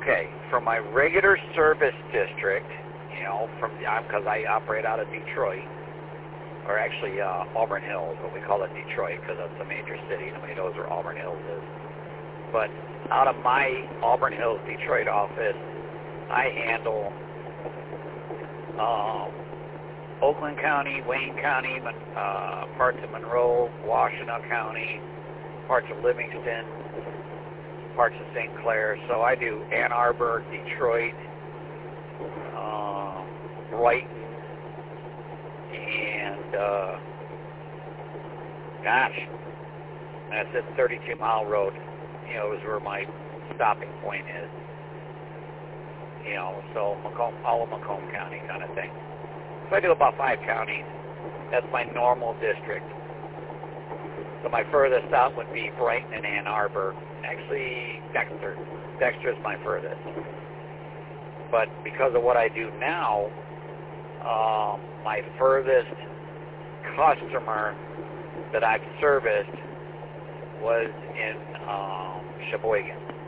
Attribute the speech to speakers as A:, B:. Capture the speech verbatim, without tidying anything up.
A: Okay, from my regular service district, you know, from because I operate out of Detroit, or actually uh, Auburn Hills, but we call it Detroit because that's a major city. Nobody knows where Auburn Hills is. But out of my Auburn Hills, Detroit office, I handle um, Oakland County, Wayne County, uh, parts of Monroe, Washtenaw County, parts of Livingston, parts of Saint Clair. So I do Ann Arbor, Detroit, um, Brighton, and uh, gosh, that's it, thirty-two mile road. You know, is where my stopping point is. You know, so Macomb, all of Macomb County kind of thing. So I do about five counties. That's my normal district. So my furthest out would be Brighton and Ann Arbor. Actually, Dexter. Dexter is my furthest. But because of what I do now, um, my furthest customer that I've serviced was in um, Sheboygan.